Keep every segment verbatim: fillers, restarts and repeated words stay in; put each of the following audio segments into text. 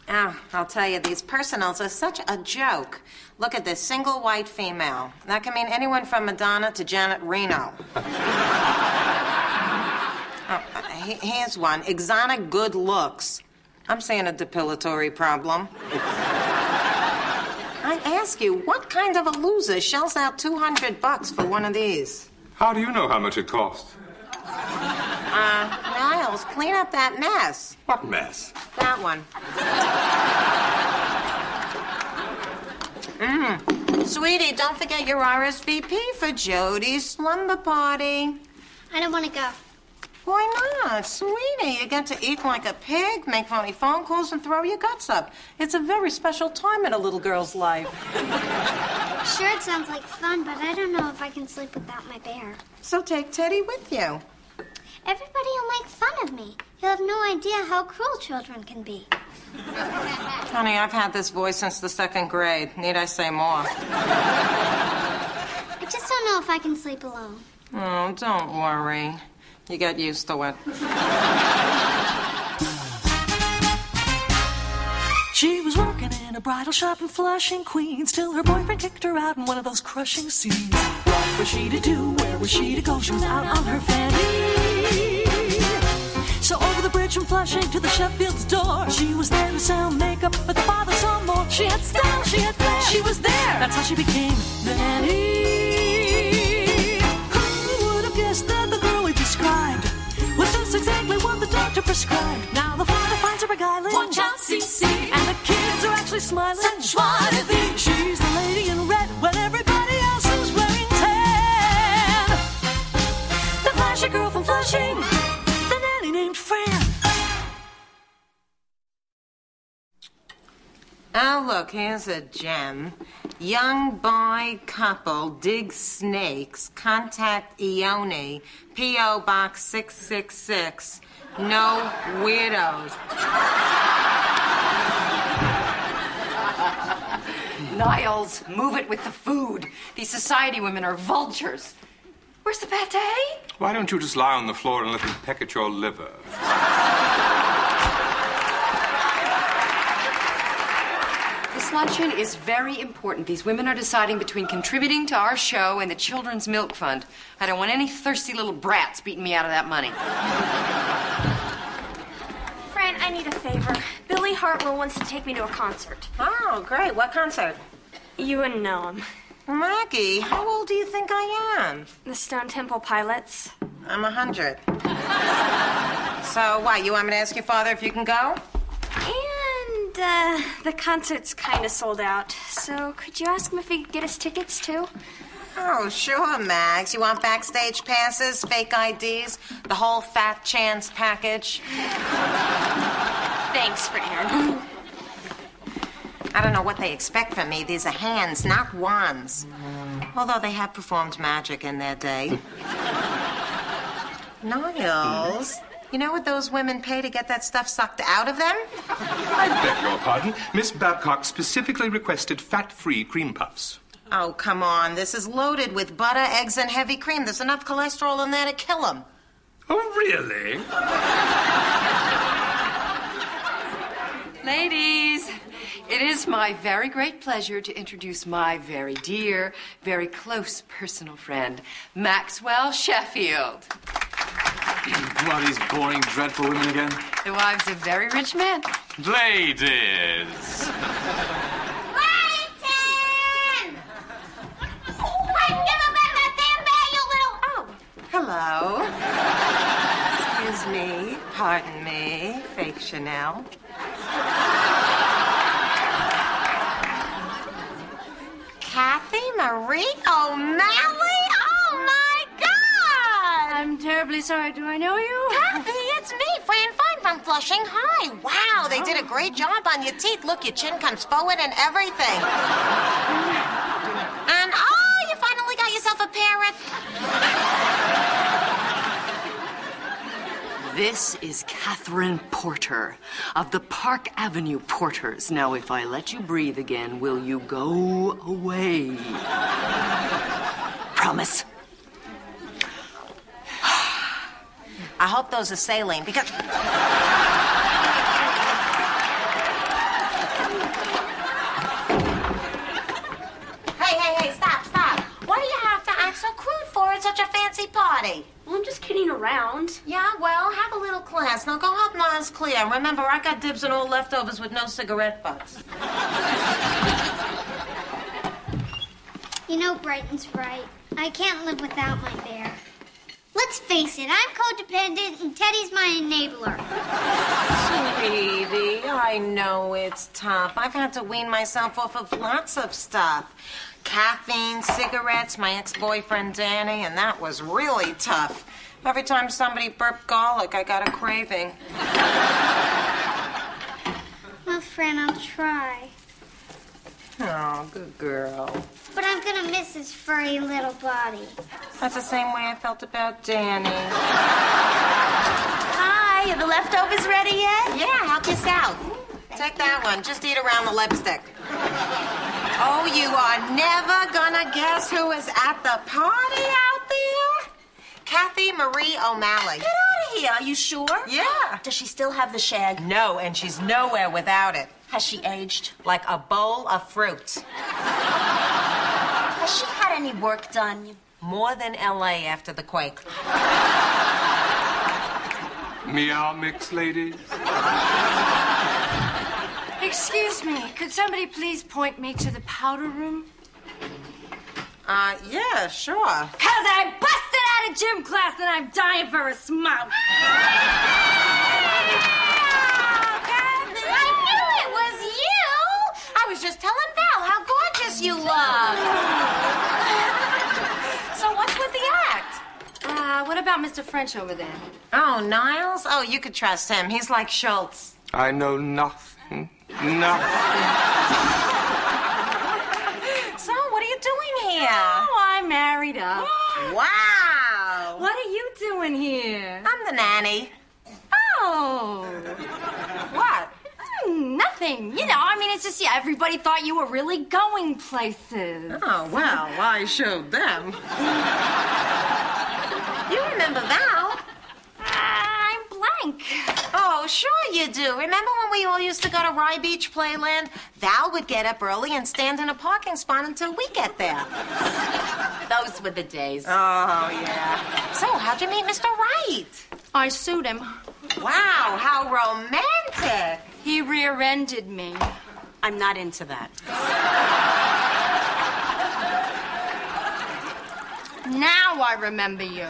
Oh, I'll tell you, these personals are such a joke. Look at this, single white female. That can mean anyone from Madonna to Janet Reno. Oh, here's one, exotic good looks. I'm saying a depilatory problem. I ask you, what kind of a loser shells out two hundred bucks for one of these? How do you know how much it costs? Uh, Niles, clean up that mess. What mess? That one. Mmm. Sweetie, don't forget your R S V P for Jody's slumber party. I don't want to go. Why not? Sweetie, you get to eat like a pig, make phony phone calls, and throw your guts up. It's a very special time in a little girl's life. Sure, it sounds like fun, but I don't know if I can sleep without my bear. So take Teddy with you. Everybody will make fun of me. You'll have no idea how cruel children can be. Honey, I've had this voice since the second grade. Need I say more? I just don't know if I can sleep alone. Oh, don't worry. You get used to it. She was working in a bridal shop in Flushing, Queens, till her boyfriend kicked her out in one of those crushing scenes. What was she to do? Where was she to go? She was out on her fanny. So over the bridge from Flushing to the Sheffield's door, she was there to sell makeup, but the father saw more. She had style, she had flair, she was there. That's how she became Nanny. Who would have guessed that the girl we described was just exactly what the doctor prescribed? Now the father finds her beguiling. Watch out, C C. And the kids are actually smiling. Such joie de vivre. She's the lady in red when everybody else is wearing tan. The flashy girl from Flushing, the nanny named Fran. Oh, look, here's a gem. Young bi couple dig snakes. Contact Ione. P O Box six six six. No weirdos. Niles, move it with the food. These society women are vultures. Where's the pate? Why don't you just lie on the floor and let them peck at your liver? This luncheon is very important. These women are deciding between contributing to our show and the Children's Milk Fund. I don't want any thirsty little brats beating me out of that money. Fran, I need a favor. Billy Hartwell wants to take me to a concert. Oh, great. What concert? You wouldn't know him. Maggie, how old do you think I am? The Stone Temple Pilots. I'm a hundred. So, what, you want me to ask your father if you can go? And, uh, the concert's kind of sold out. So, could you ask him if he could get us tickets, too? Oh, sure, Max. You want backstage passes, fake I Ds, the whole fat chance package? Thanks, Fran. I don't know what they expect from me. These are hands, not wands. Although they have performed magic in their day. Niles, you know what those women pay to get that stuff sucked out of them? I beg your pardon. Miss Babcock specifically requested fat-free cream puffs. Oh, come on. This is loaded with butter, eggs, and heavy cream. There's enough cholesterol in there to kill them. Oh, really? Ladies, it is my very great pleasure to introduce my very dear, very close personal friend, Maxwell Sheffield. Who are these boring, dreadful women again? The wives of very rich men. Ladies! Hello. Excuse me. Pardon me. Fake Chanel. Kathy Marie O'Malley? Oh, my God! I'm terribly sorry. Do I know you? Kathy, it's me, Fran Fine from Flushing High. Wow, they did a great job on your teeth. Look, your chin comes forward and everything. And, oh, you finally got yourself a parrot. This is Catherine Porter of the Park Avenue Porters. Now, if I let you breathe again, will you go away? Promise. I hope those are saline, because... Yes, now go help Niles clear. Remember, I got dibs on all leftovers with no cigarette butts. You know, Brighton's right. I can't live without my bear. Let's face it, I'm codependent and Teddy's my enabler. Sweetie, I know it's tough. I've had to wean myself off of lots of stuff. Caffeine, cigarettes, my ex-boyfriend Danny, and that was really tough. Every time somebody burped garlic, I got a craving. Well, Fran, I'll try. Oh, good girl. But I'm gonna miss his furry little body. That's the same way I felt about Danny. Hi, are the leftovers ready yet? Yeah, help yourself. Take that one. Just eat around the lipstick. Oh, you are never gonna guess who is at the party out there? Kathy Marie O'Malley. Get out of here, are you sure? Yeah. Does she still have the shag? No, and she's nowhere without it. Has she aged? Like a bowl of fruit. Has she had any work done? More than L A after the quake. Meow mix, ladies. Excuse me, could somebody please point me to the powder room? Uh, yeah, sure. Cause I busted out of gym class and I'm dying for a smoke. I knew it was you. I was just telling Val how gorgeous you look. So what's with the act? Uh, what about Mister French over there? Oh, Niles? Oh, you could trust him. He's like Schultz. I know nothing. Nothing. So, what are you doing here? Oh, I'm married up. Wow. What are you doing here? I'm the nanny. Oh. What? Hmm, nothing. You know, I mean, it's just, yeah, everybody thought you were really going places. Oh, well, I showed them. You remember Val? I'm blank. Oh, sure you do. Remember when we all used to go to Rye Beach Playland? Val would get up early and stand in a parking spot until we get there. Those were the days. Oh, yeah. So, how'd you meet Mister Wright? I sued him. Wow, how romantic. He rear-ended me. I'm not into that. Now I remember you.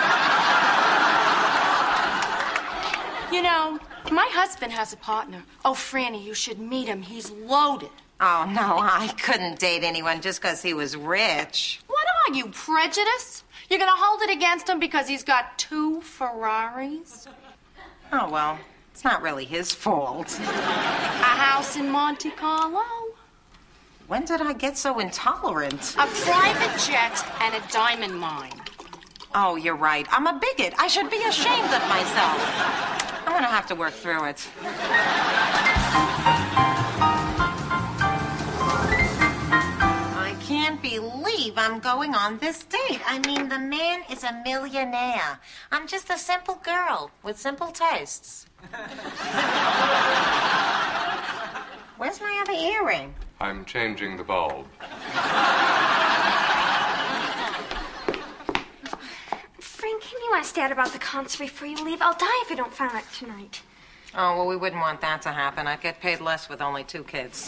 You know, my husband has a partner. Oh, Franny, you should meet him. He's loaded. Oh, no, I couldn't date anyone just because he was rich. What are you, prejudiced? You're gonna hold it against him because he's got two Ferraris? Oh, well, it's not really his fault. A house in Monte Carlo? When did I get so intolerant? A private jet and a diamond mine. Oh, you're right. I'm a bigot. I should be ashamed of myself. I'm gonna have to work through it. I can't believe I'm going on this date. I mean, the man is a millionaire. I'm just a simple girl with simple tastes. Where's my other earring? I'm changing the bulb. Frank, can you ask Dad about the concert before you leave? I'll die if I don't find out tonight. Oh, well, we wouldn't want that to happen. I'd get paid less with only two kids.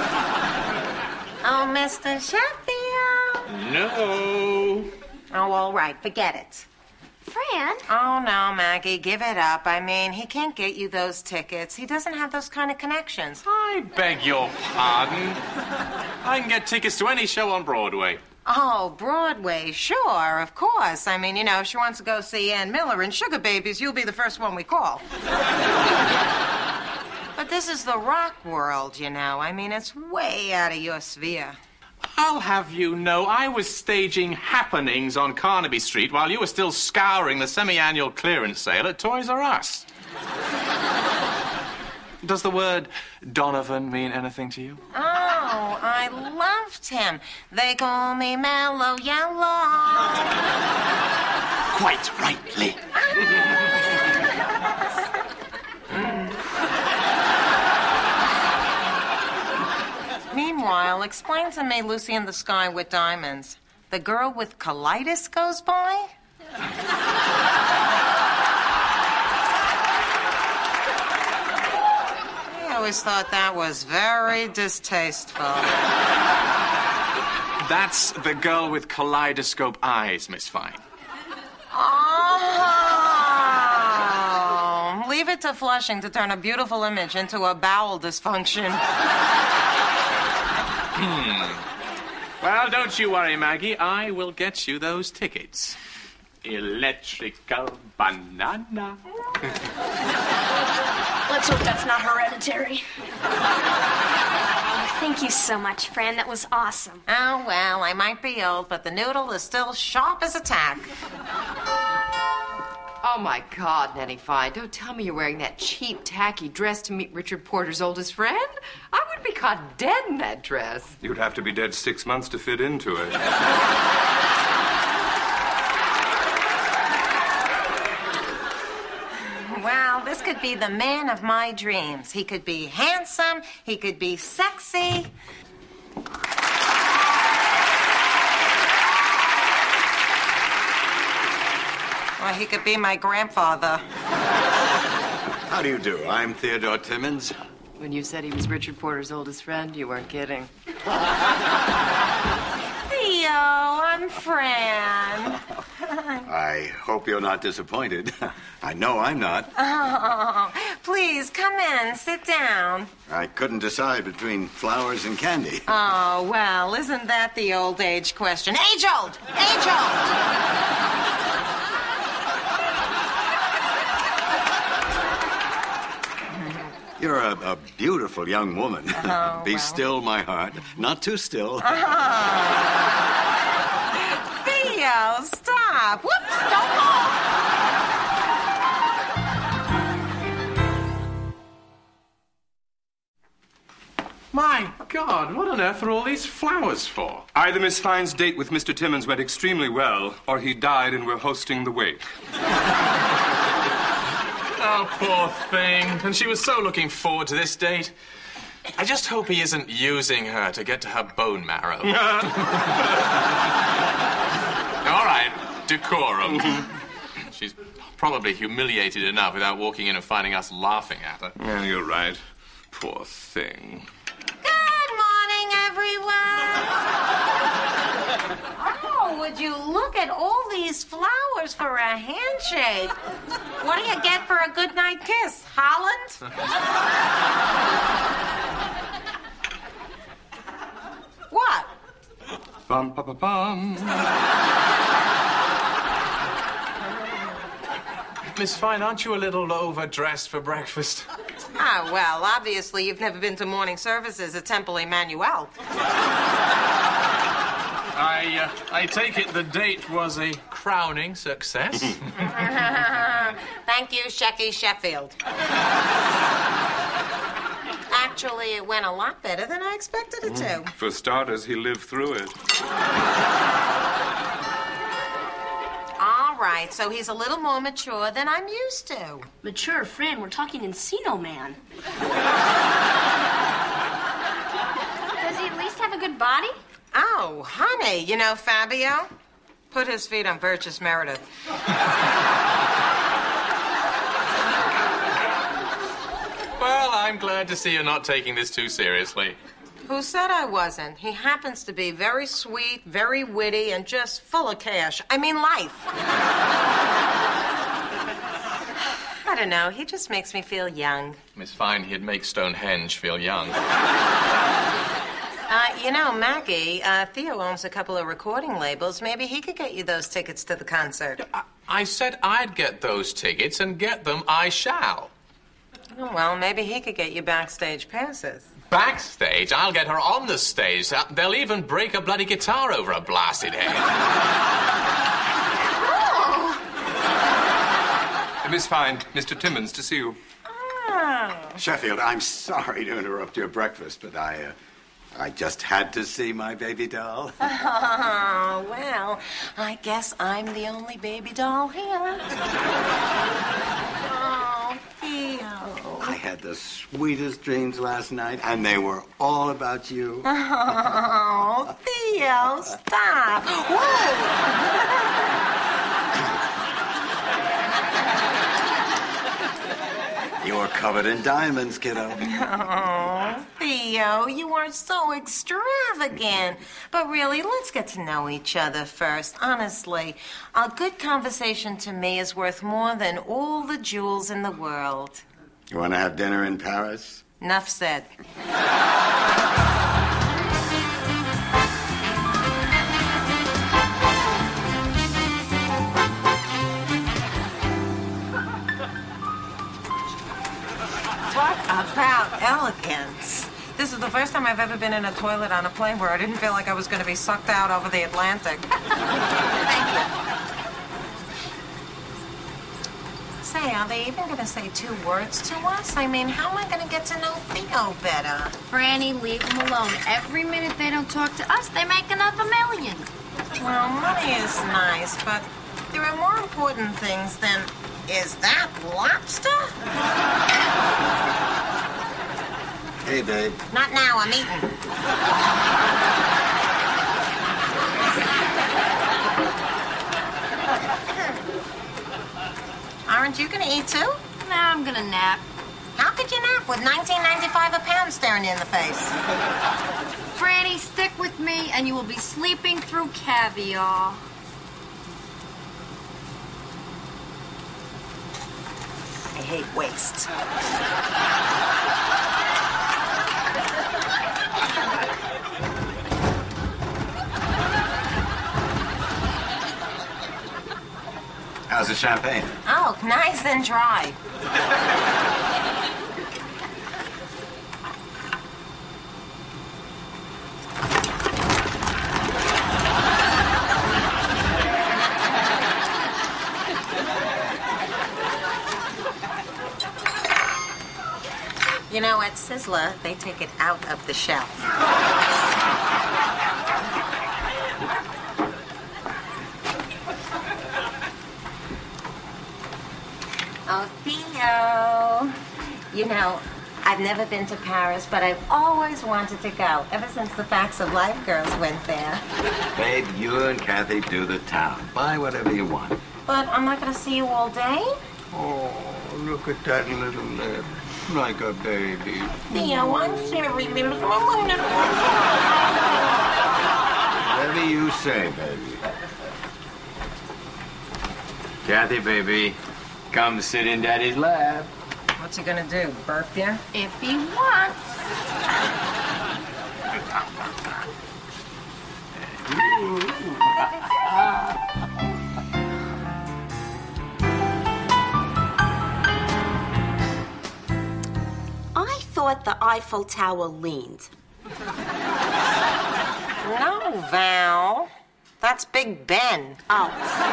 Oh, Mister Sheffield. No. Oh, all right. Forget it. Fran? Oh, no, Maggie. Give it up. I mean, he can't get you those tickets. He doesn't have those kind of connections. I beg your pardon. I can get tickets to any show on Broadway. Oh, Broadway. Sure, of course. I mean, you know, if she wants to go see Ann Miller in Sugar Babies, you'll be the first one we call. But this is the rock world, you know. I mean, it's way out of your sphere. I'll have you know I was staging happenings on Carnaby Street while you were still scouring the semi-annual clearance sale at Toys R Us. Does the word Donovan mean anything to you? Oh, I loved him. They call me Mellow Yellow. Quite rightly. Meanwhile, explain to me Lucy in the Sky with Diamonds. The girl with colitis goes by? always thought that was very distasteful. That's the girl with kaleidoscope eyes, Miss Fine. Oh, leave it to Flushing to turn a beautiful image into a bowel dysfunction. Hmm. Well, don't you worry, Maggie. I will get you those tickets. Electrical banana. Let's hope that's not hereditary. Oh, thank you so much, Fran. That was awesome. Oh, well, I might be old, but the noodle is still sharp as a tack. Oh, my God, Nettie Fine. Don't tell me you're wearing that cheap, tacky dress to meet Richard Porter's oldest friend. I would be caught dead in that dress. You'd have to be dead six months to fit into it. Well, this could be the man of my dreams. He could be handsome. He could be sexy. Or he could be my grandfather. How do you do? I'm Theodore Timmons. When you said he was Richard Porter's oldest friend, you weren't kidding. Theo, I'm Fran. I hope you're not disappointed. I know I'm not. Oh, please, come in. Sit down. I couldn't decide between flowers and candy. Oh, well, isn't that the old age question? Age old! Age old! You're a, a beautiful young woman. Oh, Be well. still, my heart. Not too still. Oh. Theo, stop. Whoops, don't fall. My God, what on earth are all these flowers for? Either Miss Fine's date with Mister Timmons went extremely well, or he died and we're hosting the wake. Oh, poor thing. And she was so looking forward to this date. I just hope he isn't using her to get to her bone marrow. All right, decorum. She's probably humiliated enough without walking in and finding us laughing at her. Yeah, you're right. Poor thing. Good morning, everyone. Oh, would you look at all these flowers for a handshake? What do you get for a goodnight kiss? Holland? What? Bum, ba, ba, bum. Miss Fine, aren't you a little overdressed for breakfast? Ah, well, obviously you've never been to morning services at Temple Emmanuel. I, uh, I take it the date was a crowning success. Thank you, Shecky Sheffield. Actually, it went a lot better than I expected it to. For starters, he lived through it. All right, so he's a little more mature than I'm used to. Mature, Fran, we're talking Encino Man. Does he at least have a good body? Oh, honey, you know Fabio? Put his feet on Burgess Meredith. Well, I'm glad to see you're not taking this too seriously. Who said I wasn't? He happens to be very sweet, very witty, and just full of cash. I mean, life. I don't know. He just makes me feel young. Miss Fine, he'd make Stonehenge feel young. Uh, you know, Maggie, uh, Theo owns a couple of recording labels. Maybe he could get you those tickets to the concert. I, I said I'd get those tickets, and get them I shall. Oh, well, maybe he could get you backstage passes. Backstage? I'll get her on the stage. Uh, they'll even break a bloody guitar over a blasted head. Uh, Miss Fine, Mister Timmons to see you. Oh. Sheffield, I'm sorry to interrupt your breakfast, but I, uh, I just had to see my baby doll. Oh, well, I guess I'm the only baby doll here. Oh, Theo. I had the sweetest dreams last night, and they were all about you. Oh, Theo, stop. Whoa. You're covered in diamonds, kiddo. Oh, Theo, you are so extravagant. But really, let's get to know each other first. Honestly, a good conversation to me is worth more than all the jewels in the world. You want to have dinner in Paris? Enough said. Talk about elegance. This is the first time I've ever been in a toilet on a plane where I didn't feel like I was going to be sucked out over the Atlantic. Thank you. Say, are they even going to say two words to us? I mean, how am I going to get to know Theo better? Franny, leave them alone. Every minute they don't talk to us, they make another million. Well, money is nice, but there are more important things than, is that lobster? Hey, babe. Not now, I'm eating. Aren't you gonna eat too? Nah, I'm gonna nap. How could you nap with nineteen ninety-five a pound staring you in the face? Franny, stick with me and you will be sleeping through caviar. I hate waste. How's the champagne? Oh, nice and dry. You know, at Sizzler, they take it out of the shelf. Oh, Theo. You know, I've never been to Paris, but I've always wanted to go, ever since the Facts of Life girls went there. Babe, you and Kathy do the town. Buy whatever you want. But I'm not going to see you all day? Oh, look at that little lip. Like a baby. Theo, I'm sorry, little... Whatever you say, baby. Kathy, baby, come sit in Daddy's lap. What's he gonna do, burp you? If he wants. I thought the Eiffel Tower leaned. No, Val. That's Big Ben. Oh.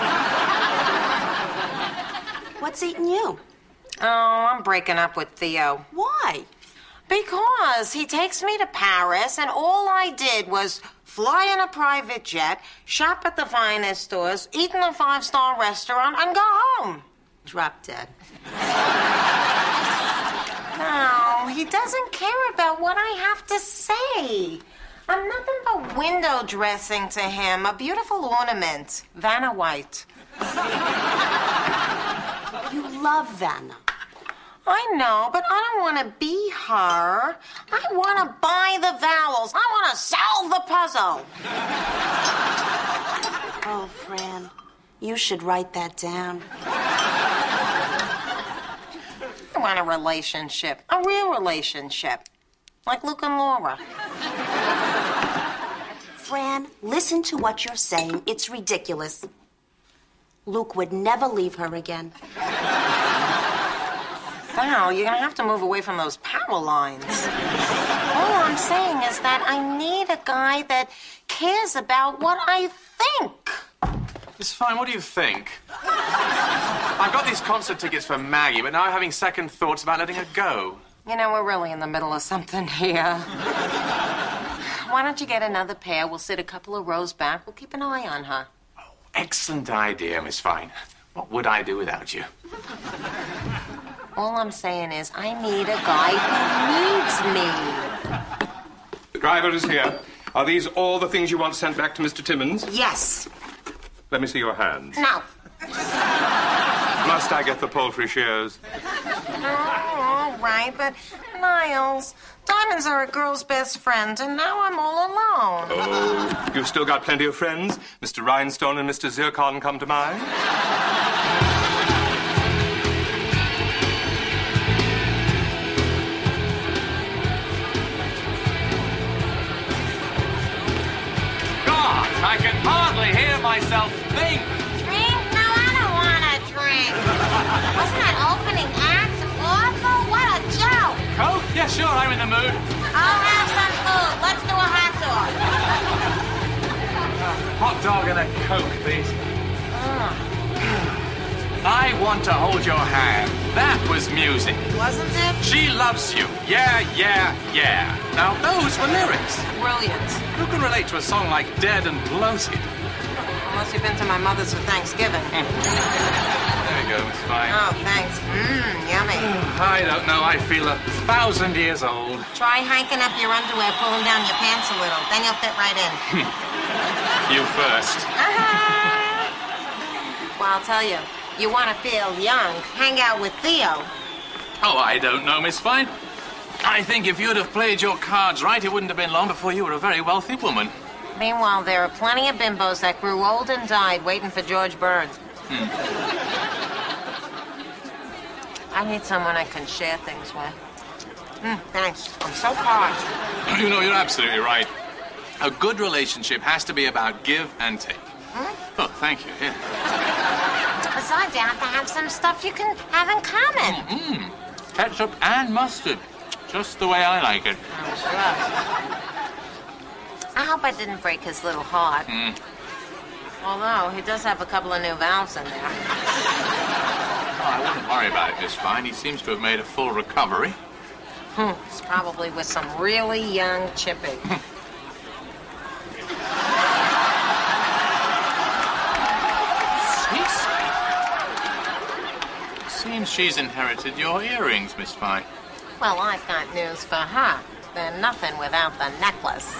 What's eating you? Oh, I'm breaking up with Theo. Why? Because he takes me to Paris, and all I did was fly in a private jet, shop at the finest stores, eat in a five-star restaurant, and go home. Drop dead. No, he doesn't care about what I have to say. I'm nothing but window dressing to him, a beautiful ornament. Vanna White. You love Vanna. I know, but I don't want to be her. I want to buy the vowels. I want to solve the puzzle. Oh, Fran, you should write that down. I want a relationship, a real relationship, like Luke and Laura. Fran, listen to what you're saying. It's ridiculous. Luke would never leave her again. Val, you're going to have to move away from those power lines. All I'm saying is that I need a guy that cares about what I think. It's fine. What do you think? I got these concert tickets for Maggie, but now I'm having second thoughts about letting her go. You know, we're really in the middle of something here. Why don't you get another pair? We'll sit a couple of rows back. We'll keep an eye on her. Oh, excellent idea, Miss Fine. What would I do without you? All I'm saying is I need a guy who needs me. The driver is here. Are these all the things you want sent back to Mister Timmons? Yes. Let me see your hands. No. Must I get the poultry shears? No. right, but Niles, diamonds are a girl's best friend, and now I'm all alone. Oh, you've still got plenty of friends. Mister Rhinestone and Mister Zircon come to mind. I can hardly hear myself think. Drink? No, I don't want to drink. Wasn't that opening act awful? What a joke. Coke? Yeah, sure, I'm in the mood. I'll have some food. Let's do a hot dog. Hot dog and a Coke, please. Mm. I want to hold your hand. That was music. Wasn't it? She loves you. Yeah, yeah, yeah. Now, those were lyrics. Brilliant. Who can relate to a song like Dead and Bloated? Unless you've been to my mother's for Thanksgiving. Mm. There you go, Miss Fine. Oh, thanks. Mmm, yummy. I don't know. I feel a thousand years old. Try hiking up your underwear, pulling down your pants a little. Then you'll fit right in. You first. Uh-huh. Well, I'll tell you. You want to feel young, hang out with Theo. Oh, I don't know, Miss Fine. I think if you'd have played your cards right, it wouldn't have been long before you were a very wealthy woman. Meanwhile, there are plenty of bimbos that grew old and died waiting for George Burns. Hmm. I need someone I can share things with. Mm, thanks. I'm so parched. You know, you're absolutely right. A good relationship has to be about give and take. Hmm? Oh, thank you. Here. Besides, you have to have some stuff you can have in common. Mm-hmm. Ketchup and mustard. Just the way I like it. I'm sure. I hope I didn't break his little heart. Mm. Although, he does have a couple of new valves in there. Oh, I wouldn't worry about it, Miss Fine. He seems to have made a full recovery. Hmm. It's probably with some really young chippy. Seems she's inherited your earrings, Miss Fine. Well, I've got news for her. They're nothing without the necklace.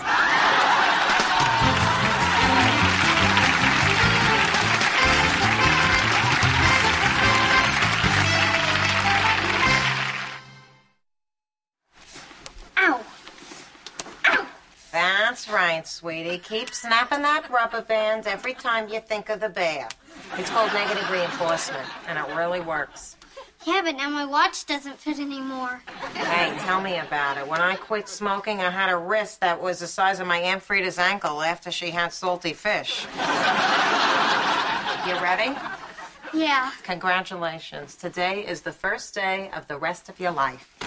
Ow. Ow. That's right, sweetie. Keep snapping that rubber band every time you think of the bear. It's called negative reinforcement, and it really works. Yeah, but now my watch doesn't fit anymore. Hey, tell me about it. When I quit smoking, I had a wrist that was the size of my Aunt Frida's ankle after she had salty fish. You ready? Yeah. Congratulations. Today is the first day of the rest of your life.